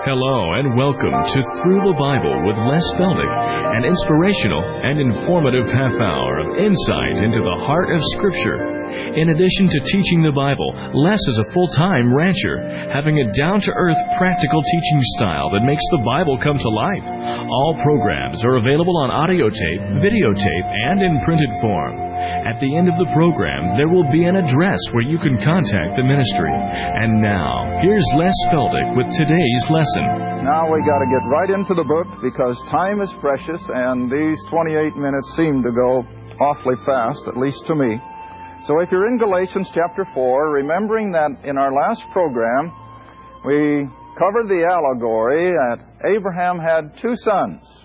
Hello and welcome to Through the Bible with Les Feldick, an inspirational and informative half hour of insight into the heart of Scripture. In addition to teaching the Bible, Les is a full-time rancher, having a down-to-earth practical teaching style that makes the Bible come to life. All programs are available on audio tape, videotape, and in printed form. At the end of the program, there will be an address where you can contact the ministry. And now, here's Les Feldick with today's lesson. Now we got to get right into the book because time is precious and these 28 minutes seem to go awfully fast, at least to me. So if you're in Galatians chapter 4, remembering that in our last program, we covered the allegory that Abraham had two sons,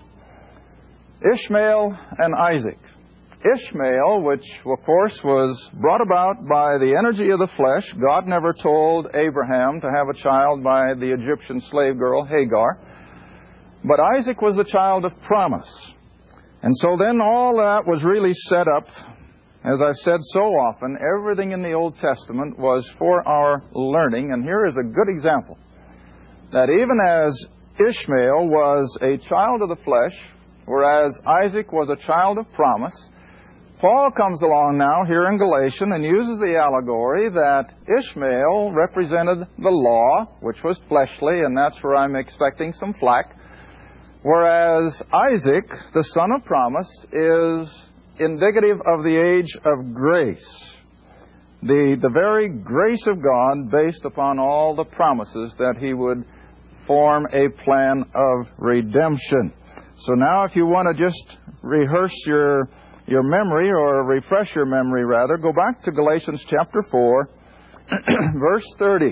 Ishmael and Isaac. Ishmael, which of course was brought about by the energy of the flesh. God never told Abraham to have a child by the Egyptian slave girl Hagar. But Isaac was the child of promise. And so then all that was really set up. As I've said so often, everything in the Old Testament was for our learning. And here is a good example. That even as Ishmael was a child of the flesh, whereas Isaac was a child of promise, Paul comes along now here in Galatians and uses the allegory that Ishmael represented the law, which was fleshly, and that's where I'm expecting some flack, whereas Isaac, the son of promise, is indicative of the age of grace, the very grace of God based upon all the promises that He would form a plan of redemption. So now if you want to just rehearse your memory, or refresh your memory rather, go back to Galatians chapter 4, verse 30.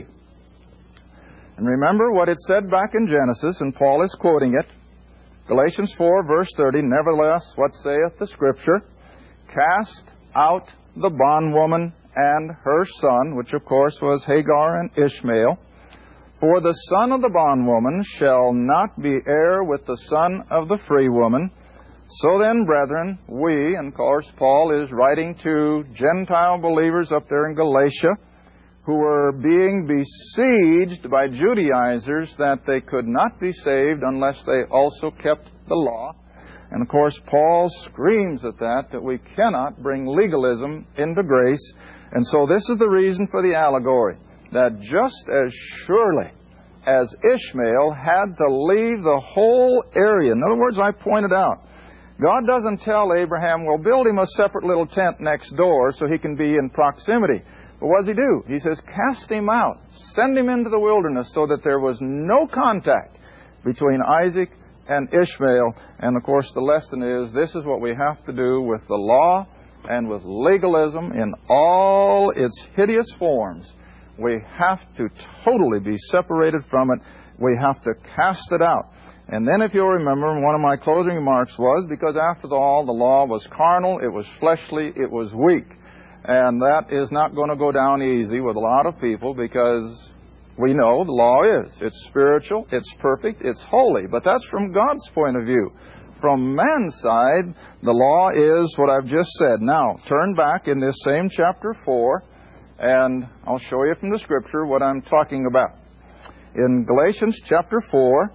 And remember what it said back in Genesis, and Paul is quoting it. Galatians 4, verse 30, "Nevertheless, what saith the Scripture? Cast out the bondwoman and her son," which of course was Hagar and Ishmael. "For the son of the bondwoman shall not be heir with the son of the free woman. So then, brethren, we," and of course Paul is writing to Gentile believers up there in Galatia, who were being besieged by Judaizers that they could not be saved unless they also kept the law. And of course Paul screams at that we cannot bring legalism into grace. And so this is the reason for the allegory, that just as surely as Ishmael had to leave the whole area, in other words, I pointed out, God doesn't tell Abraham, well, build him a separate little tent next door so he can be in proximity. But what does He do? He says, cast him out. Send him into the wilderness so that there was no contact between Isaac and Ishmael. And of course the lesson is, this is what we have to do with the law and with legalism in all its hideous forms. We have to totally be separated from it. We have to cast it out. And then if you'll remember, one of my closing remarks was, because after all, the law was carnal, it was fleshly, it was weak. And that is not going to go down easy with a lot of people, because we know the law is. It's spiritual, it's perfect, it's holy. But that's from God's point of view. From man's side, the law is what I've just said. Now, turn back in this same chapter 4, and I'll show you from the Scripture what I'm talking about. In Galatians chapter 4,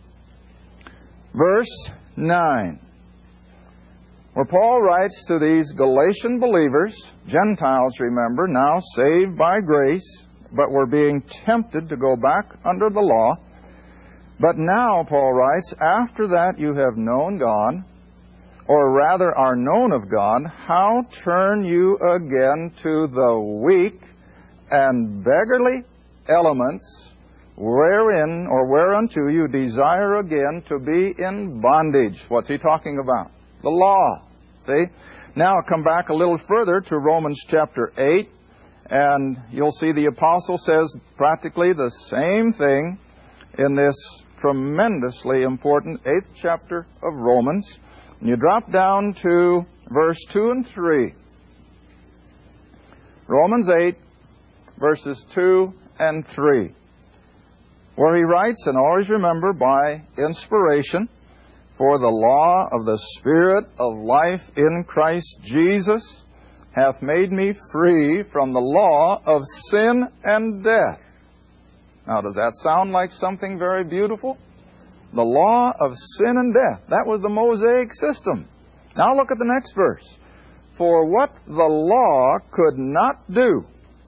verse 9, where Paul writes to these Galatian believers, Gentiles, remember, now saved by grace, but were being tempted to go back under the law. "But now," Paul writes, "after that you have known God, or rather are known of God, how turn you again to the weak and beggarly elements, wherein or whereunto you desire again to be in bondage." What's he talking about? The law. See? Now come back a little further to Romans chapter 8, and you'll see the apostle says practically the same thing in this tremendously important 8th chapter of Romans. And you drop down to verse 2 and 3. Romans 8, verses 2 and 3. Where he writes, and always remember, by inspiration, "For the law of the Spirit of life in Christ Jesus hath made me free from the law of sin and death." Now, does that sound like something very beautiful? The law of sin and death. That was the Mosaic system. Now look at the next verse. For what the law could not do,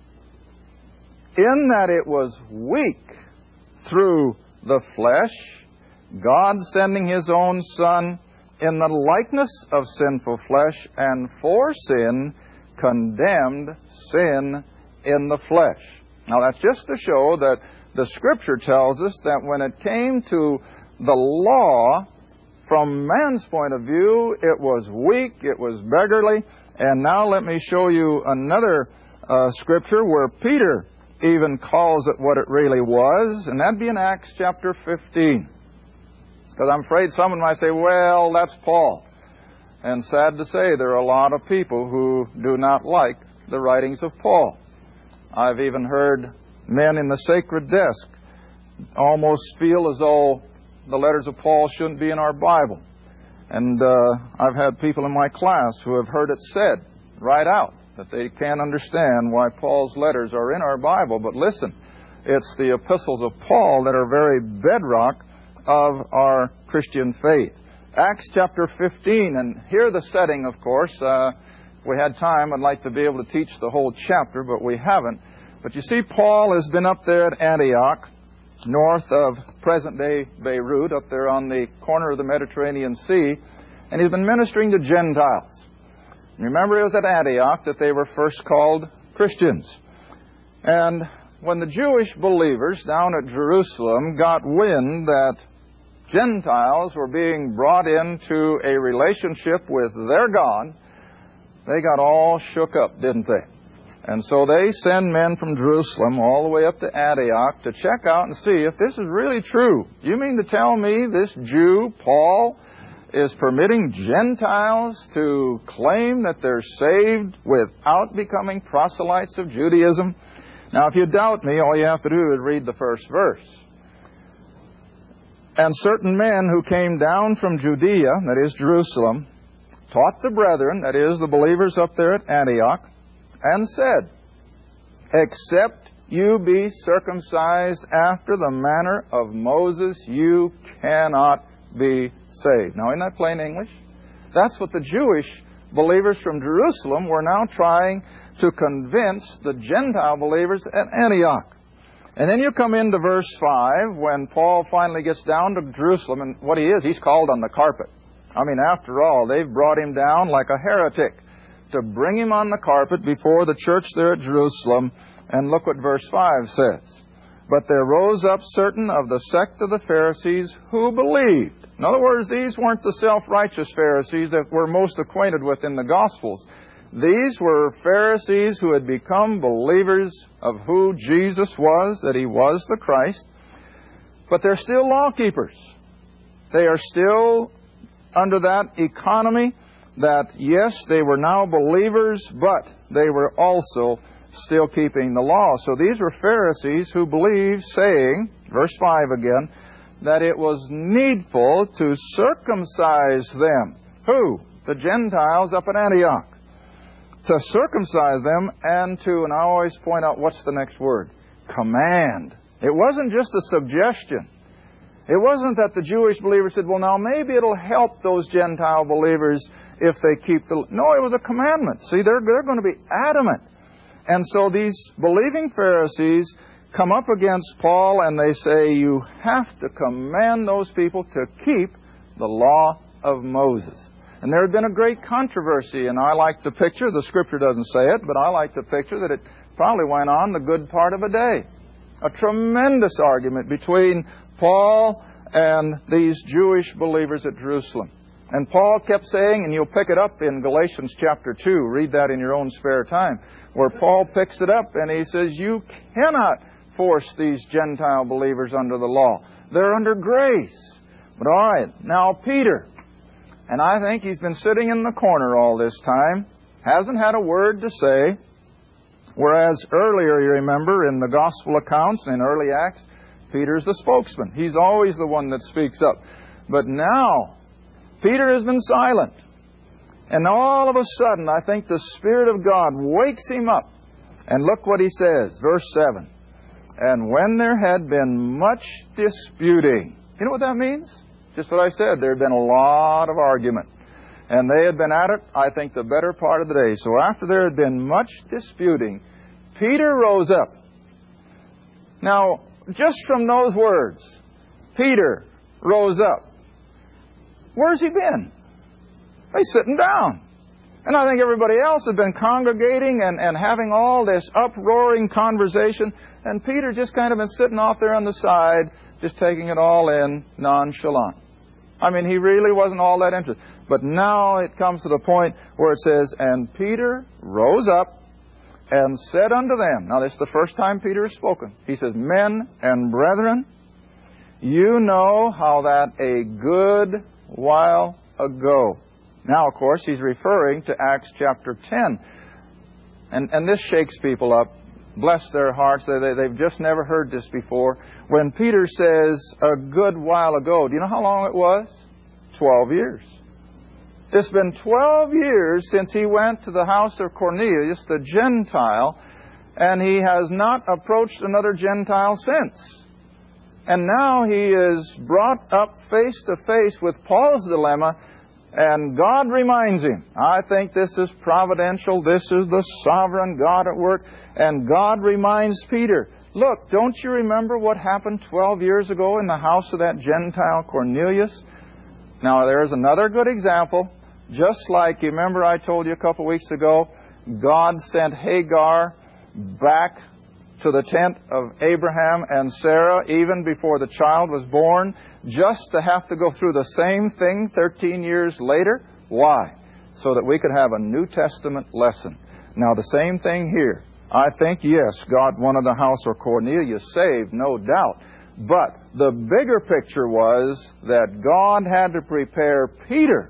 in that it was weak through the flesh, God sending His own Son in the likeness of sinful flesh, and for sin condemned sin in the flesh. Now that's just to show that the Scripture tells us that when it came to the law, from man's point of view, it was weak, it was beggarly. And now let me show you another Scripture where Peter even calls it what it really was, and that'd be in Acts chapter 15. Because I'm afraid someone might say, well, that's Paul. And sad to say, there are a lot of people who do not like the writings of Paul. I've even heard men in the sacred desk almost feel as though the letters of Paul shouldn't be in our Bible. And I've had people in my class who have heard it said right out that they can't understand why Paul's letters are in our Bible. But listen, it's the epistles of Paul that are very bedrock of our Christian faith. Acts chapter 15, and here the setting, of course. If we had time, I'd like to be able to teach the whole chapter, but we haven't. But you see, Paul has been up there at Antioch, north of present-day Beirut, up there on the corner of the Mediterranean Sea, and he's been ministering to Gentiles. Remember, it was at Antioch that they were first called Christians. And when the Jewish believers down at Jerusalem got wind that Gentiles were being brought into a relationship with their God, they got all shook up, didn't they? And so they send men from Jerusalem all the way up to Antioch to check out and see if this is really true. You mean to tell me this Jew, Paul, is permitting Gentiles to claim that they're saved without becoming proselytes of Judaism? Now, if you doubt me, all you have to do is read the first verse. And certain men who came down from Judea, that is Jerusalem, taught the brethren, that is the believers up there at Antioch, and said, except you be circumcised after the manner of Moses, you cannot be saved. Now, isn't that plain English? That's what the Jewish believers from Jerusalem were now trying to convince the Gentile believers at Antioch. And then you come into verse 5, when Paul finally gets down to Jerusalem, and what he is, he's called on the carpet. I mean, after all, they've brought him down like a heretic to bring him on the carpet before the church there at Jerusalem. And look what verse 5 says. But there rose up certain of the sect of the Pharisees who believed. In other words, these weren't the self-righteous Pharisees that we're most acquainted with in the Gospels. These were Pharisees who had become believers of who Jesus was, that He was the Christ. But they're still law keepers. They are still under that economy that, yes, they were now believers, but they were also still keeping the law. So these were Pharisees who believed, saying, verse 5 again, that it was needful to circumcise them. Who? The Gentiles up at Antioch. To circumcise them and to, and I always point out, what's the next word? Command. It wasn't just a suggestion. It wasn't that the Jewish believers said, well, now maybe it'll help those Gentile believers if they keep the... No, it was a commandment. See, they're going to be adamant. And so these believing Pharisees come up against Paul and they say, you have to command those people to keep the law of Moses. And there had been a great controversy, and I like to picture, the Scripture doesn't say it, but I like to picture that it probably went on the good part of a day. A tremendous argument between Paul and these Jewish believers at Jerusalem. And Paul kept saying, and you'll pick it up in Galatians chapter 2, read that in your own spare time, where Paul picks it up and he says, you cannot force these Gentile believers under the law. They're under grace. But all right, now Peter, and I think he's been sitting in the corner all this time, hasn't had a word to say, whereas earlier, you remember, in the gospel accounts, in early Acts, Peter's the spokesman. He's always the one that speaks up. But now, Peter has been silent. And all of a sudden, I think the Spirit of God wakes him up. And look what he says, verse 7. And when there had been much disputing. You know what that means? Just what I said. There had been a lot of argument. And they had been at it, I think, the better part of the day. So after there had been much disputing, Peter rose up. Now, just from those words, Peter rose up. Where's he been? He's sitting down. And I think everybody else had been congregating and having all this uproaring conversation. And Peter just kind of been sitting off there on the side, just taking it all in nonchalant. I mean, he really wasn't all that interested. But now it comes to the point where it says, and Peter rose up and said unto them. Now, this is the first time Peter has spoken. He says, men and brethren, you know how that a good while ago. Now, of course, he's referring to Acts chapter 10. And this shakes people up. Bless their hearts. They've just never heard this before. When Peter says, a good while ago, do you know how long it was? 12 years. It's been 12 years since he went to the house of Cornelius, the Gentile, and he has not approached another Gentile since. And now he is brought up face to face with Paul's dilemma, and God reminds him. I think this is providential. This is the sovereign God at work. And God reminds Peter, look, don't you remember what happened 12 years ago in the house of that Gentile Cornelius? Now, there's another good example. Just like, you remember I told you a couple weeks ago, God sent Hagar back to the tent of Abraham and Sarah even before the child was born, just to have to go through the same thing 13 years later. Why? So that we could have a New Testament lesson. Now, the same thing here. I think, yes, God wanted the house of Cornelius saved, no doubt. But the bigger picture was that God had to prepare Peter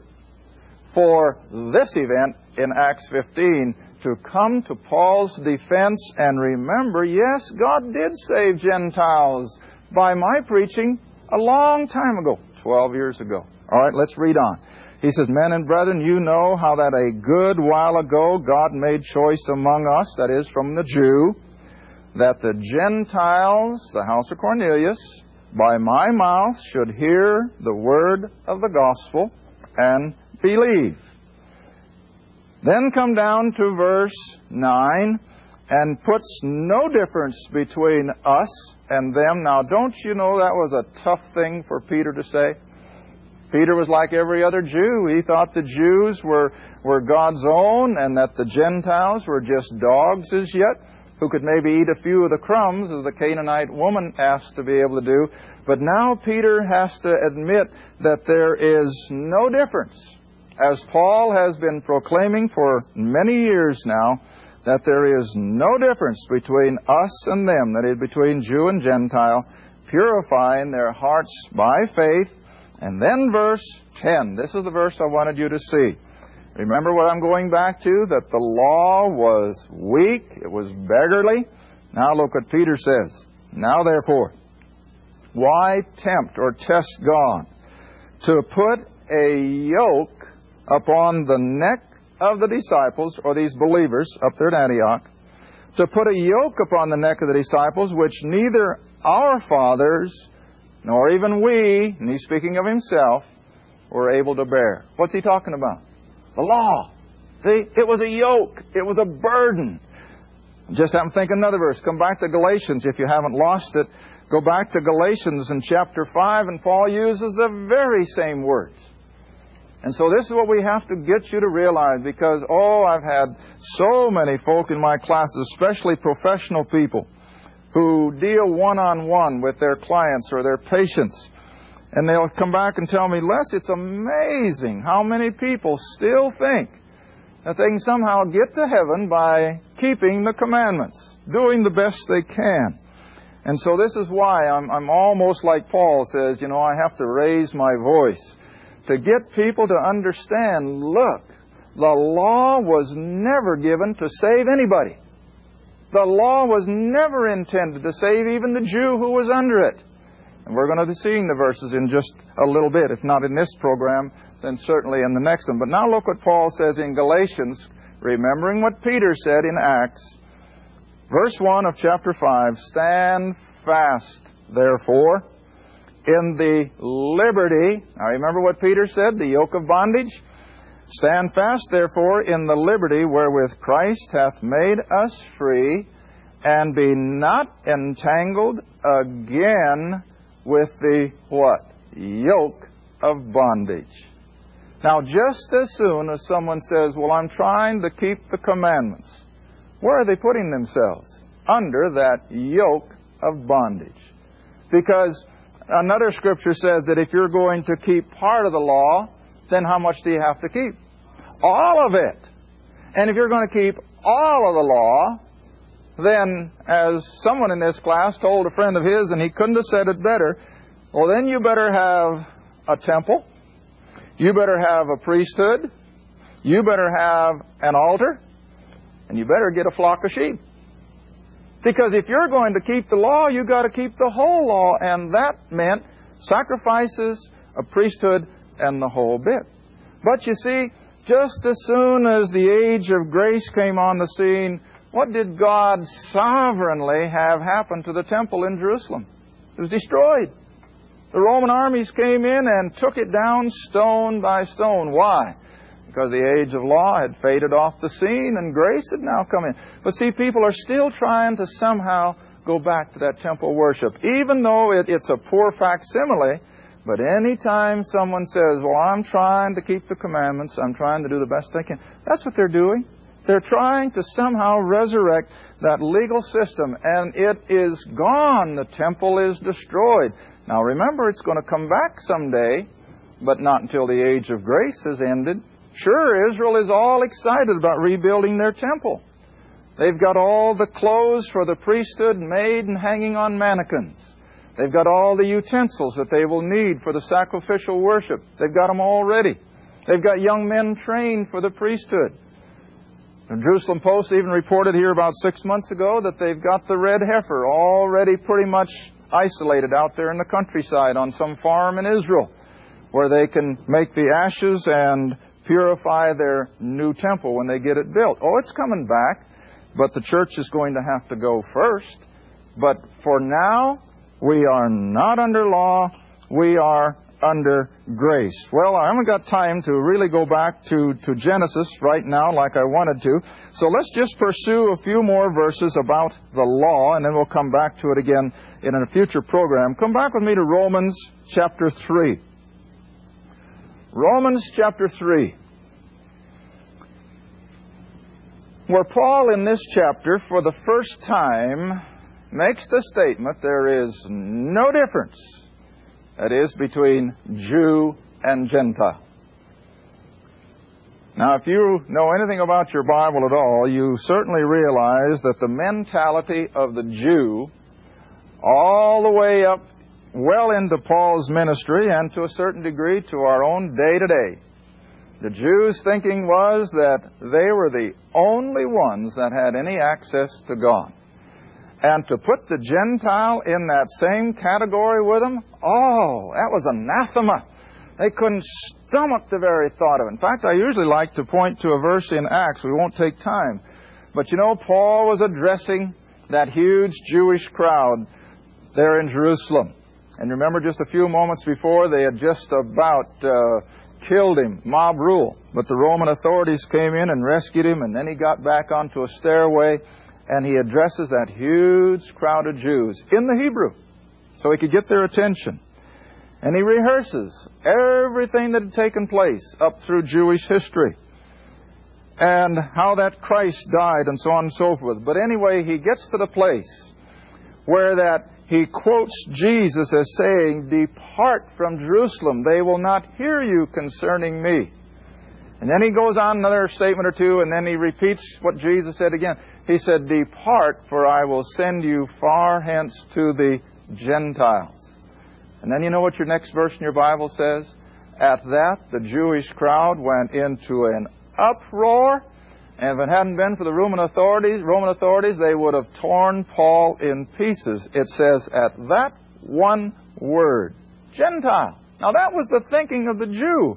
for this event in Acts 15 to come to Paul's defense and remember, yes, God did save Gentiles by my preaching a long time ago, 12 years ago. All right, let's read on. He says, men and brethren, you know how that a good while ago God made choice among us, that is, from the Jew, that the Gentiles, the house of Cornelius, by my mouth should hear the word of the gospel and believe. Then come down to verse 9 and puts no difference between us and them. Now, don't you know that was a tough thing for Peter to say? Peter was like every other Jew. He thought the Jews were God's own and that the Gentiles were just dogs as yet, who could maybe eat a few of the crumbs, as the Canaanite woman asked to be able to do. But now Peter has to admit that there is no difference, as Paul has been proclaiming for many years now, that there is no difference between us and them, that is, between Jew and Gentile, purifying their hearts by faith. And then verse 10, this is the verse I wanted you to see. Remember what I'm going back to, that the law was weak, it was beggarly. Now look what Peter says. Now therefore, why tempt or test God to put a yoke upon the neck of the disciples, or these believers up there at Antioch, to put a yoke upon the neck of the disciples, which neither our fathers, nor even we, and he's speaking of himself, were able to bear. What's he talking about? The law. See, it was a yoke. It was a burden. Just happen to think another verse. Come back to Galatians if you haven't lost it. Go back to Galatians in chapter 5, and Paul uses the very same words. And so this is what we have to get you to realize, because, I've had so many folk in my classes, especially professional people, who deal one-on-one with their clients or their patients. And they'll come back and tell me, Les, it's amazing how many people still think that they can somehow get to heaven by keeping the commandments, doing the best they can. And so this is why I'm almost like Paul says, I have to raise my voice to get people to understand, look, the law was never given to save anybody. The law was never intended to save even the Jew who was under it. And we're going to be seeing the verses in just a little bit. If not in this program, then certainly in the next one. But now look what Paul says in Galatians, remembering what Peter said in Acts. Verse 1 of chapter 5, stand fast, therefore, in the liberty. Now remember what Peter said, the yoke of bondage? Stand fast, therefore, in the liberty wherewith Christ hath made us free, and be not entangled again with the what? Yoke of bondage. Now, just as soon as someone says, well, I'm trying to keep the commandments, where are they putting themselves? Under that yoke of bondage. Because another scripture says that if you're going to keep part of the law, then how much do you have to keep? All of it. And if you're going to keep all of the law, then, as someone in this class told a friend of his, and he couldn't have said it better, well, then you better have a temple, you better have a priesthood, you better have an altar, and you better get a flock of sheep. Because if you're going to keep the law, you've got to keep the whole law, and that meant sacrifices, a priesthood, and the whole bit. But you see, just as soon as the age of grace came on the scene, what did God sovereignly have happen to the temple in Jerusalem? It was destroyed. The Roman armies came in and took it down stone by stone. Why? Because the age of law had faded off the scene and grace had now come in. But see, people are still trying to somehow go back to that temple worship, even though it's a poor facsimile. But any time someone says, well, I'm trying to keep the commandments, I'm trying to do the best I can, that's what they're doing. They're trying to somehow resurrect that legal system, and it is gone. The temple is destroyed. Now remember, it's going to come back someday, but not until the age of grace has ended. Sure, Israel is all excited about rebuilding their temple. They've got all the clothes for the priesthood made and hanging on mannequins. They've got all the utensils that they will need for the sacrificial worship. They've got them all ready. They've got young men trained for the priesthood. The Jerusalem Post even reported here about 6 months ago that they've got the red heifer already pretty much isolated out there in the countryside on some farm in Israel, where they can make the ashes and purify their new temple when they get it built. Oh, it's coming back, but the church is going to have to go first. But for now, we are not under law, we are under grace. Well, I haven't got time to really go back to Genesis right now like I wanted to. So let's just pursue a few more verses about the law, and then we'll come back to it again in a future program. Come back with me to Romans chapter 3. Romans chapter 3. Where Paul in this chapter, for the first time, makes the statement there is no difference, that is, between Jew and Gentile. Now, if you know anything about your Bible at all, you certainly realize that the mentality of the Jew, all the way up well into Paul's ministry and to a certain degree to our own day-to-day, the Jews' thinking was that they were the only ones that had any access to God. And to put the Gentile in that same category with them, oh, that was anathema. They couldn't stomach the very thought of it. In fact, I usually like to point to a verse in Acts. We won't take time. But you know, Paul was addressing that huge Jewish crowd there in Jerusalem. And remember, just a few moments before, they had just about killed him, mob rule. But the Roman authorities came in and rescued him, and then he got back onto a stairway, and he addresses that huge crowd of Jews in the Hebrew so he could get their attention. And he rehearses everything that had taken place up through Jewish history and how that Christ died and so on and so forth. But anyway, he gets to the place where that he quotes Jesus as saying, "Depart from Jerusalem, they will not hear you concerning me." And then he goes on another statement or two, and then he repeats what Jesus said again. He said, "Depart, for I will send you far hence to the Gentiles." And then you know what your next verse in your Bible says? At that, the Jewish crowd went into an uproar, and if it hadn't been for the Roman authorities, they would have torn Paul in pieces. It says, at that one word, Gentile. Now that was the thinking of the Jew.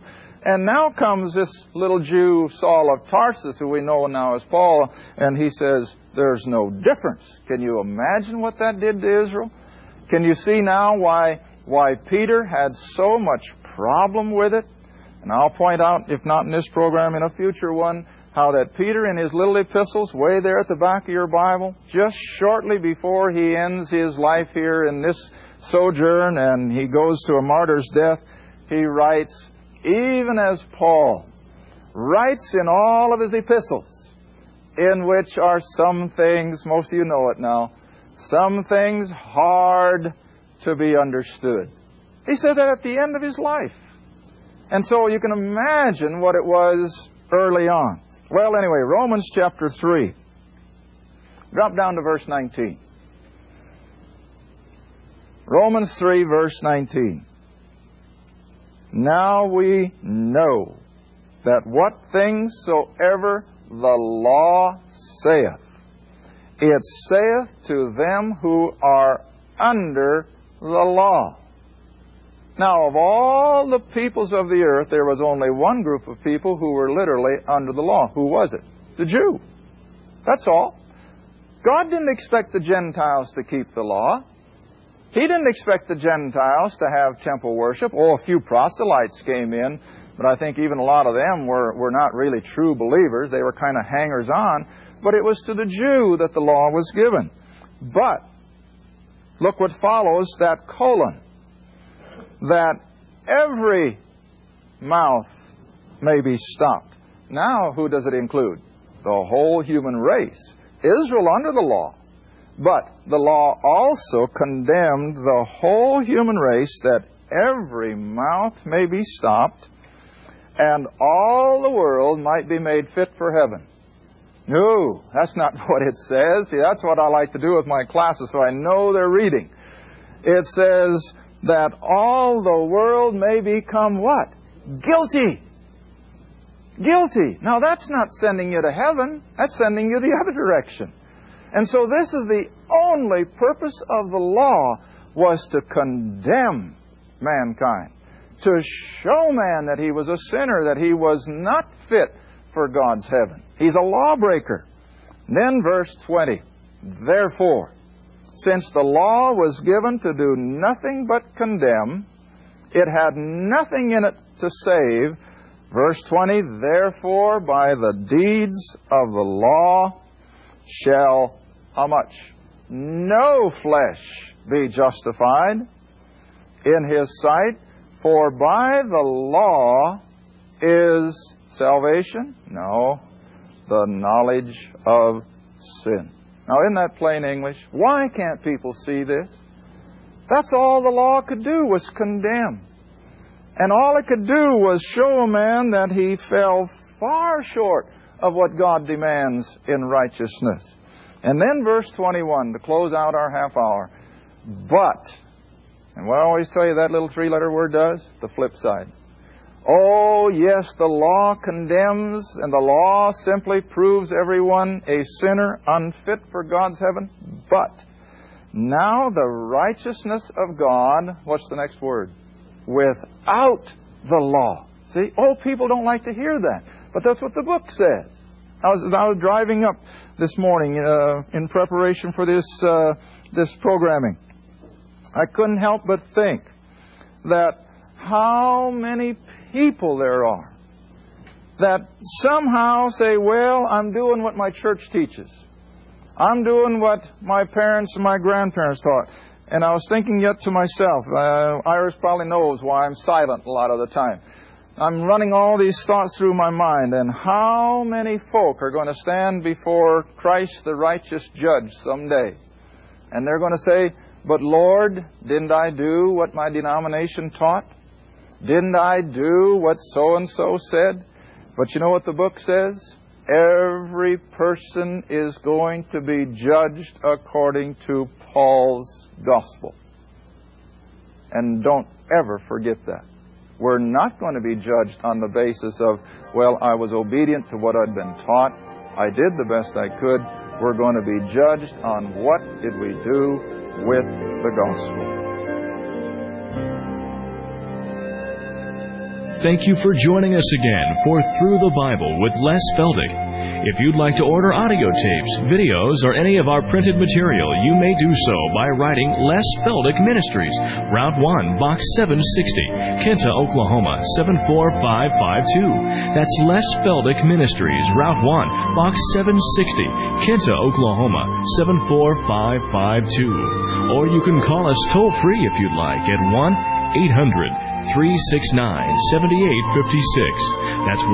And now comes this little Jew, Saul of Tarsus, who we know now as Paul, and he says, there's no difference. Can you imagine what that did to Israel? Can you see now why Peter had so much problem with it? And I'll point out, if not in this program, in a future one, how that Peter in his little epistles, way there at the back of your Bible, just shortly before he ends his life here in this sojourn and he goes to a martyr's death, he writes, even as Paul writes in all of his epistles, in which are some things, most of you know it now, some things hard to be understood. He said that at the end of his life. And so you can imagine what it was early on. Well, anyway, Romans chapter 3. Drop down to verse 19. Romans 3, verse 19. Now we know that what things soever the law saith, it saith to them who are under the law. Now, of all the peoples of the earth, there was only one group of people who were literally under the law. Who was it? The Jew. That's all. God didn't expect the Gentiles to keep the law. He didn't expect the Gentiles to have temple worship. Oh, a few proselytes came in, but I think even a lot of them were not really true believers. They were kind of hangers-on. But it was to the Jew that the law was given. But, look what follows that colon. That every mouth may be stopped. Now, who does it include? The whole human race. Israel under the law. But the law also condemned the whole human race, that every mouth may be stopped, and all the world might be made fit for heaven. No, that's not what it says. See, that's what I like to do with my classes, so I know they're reading. It says that all the world may become what? Guilty. Guilty. Now that's not sending you to heaven. That's sending you the other direction. And so this is the only purpose of the law, was to condemn mankind. To show man that he was a sinner, that he was not fit for God's heaven. He's a lawbreaker. Then verse 20. Therefore, since the law was given to do nothing but condemn, it had nothing in it to save. Verse 20, therefore by the deeds of the law shall, how much? No flesh be justified in his sight, for by the law is salvation? No, the knowledge of sin. Now, isn't that plain English? Why can't people see this? That's all the law could do, was condemn. And all it could do was show a man that he fell far short of what God demands in righteousness. And then verse 21, to close out our half hour. But, and what I always tell you that little three-letter word does? The flip side. Oh, yes, the law condemns, and the law simply proves everyone a sinner, unfit for God's heaven. But now the righteousness of God, what's the next word? Without the law. See, old people don't like to hear that, but that's what the book says. I was driving up this morning in preparation for this programming. I couldn't help but think that how many people there are that somehow say, well, I'm doing what my church teaches. I'm doing what my parents and my grandparents taught. And I was thinking yet to myself, Iris probably knows why I'm silent a lot of the time. I'm running all these thoughts through my mind, and how many folk are going to stand before Christ the righteous judge someday? And they're going to say, but Lord, didn't I do what my denomination taught? Didn't I do what so-and-so said? But you know what the book says? Every person is going to be judged according to Paul's gospel. And don't ever forget that. We're not going to be judged on the basis of, well, I was obedient to what I'd been taught. I did the best I could. We're going to be judged on what did we do with the gospel. Thank you for joining us again for Through the Bible with Les Feldick. If you'd like to order audio tapes, videos, or any of our printed material, you may do so by writing Les Feldick Ministries, Route 1, Box 760, Kinta, Oklahoma, 74552. That's Les Feldick Ministries, Route 1, Box 760, Kinta, Oklahoma, 74552. Or you can call us toll-free if you'd like at 1-800-369-7856. That's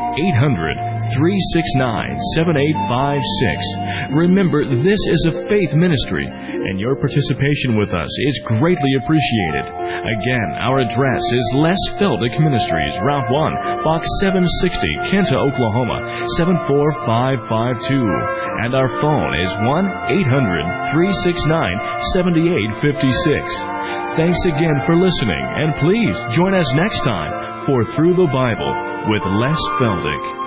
1-800-369-7856. Remember, this is a faith ministry, and your participation with us is greatly appreciated. Again, our address is Les Feldick Ministries, Route 1, Box 760, Kinta, Oklahoma, 74552. And our phone is 1-800-369-7856. Thanks again for listening, and please join us next time for Through the Bible with Les Feldick.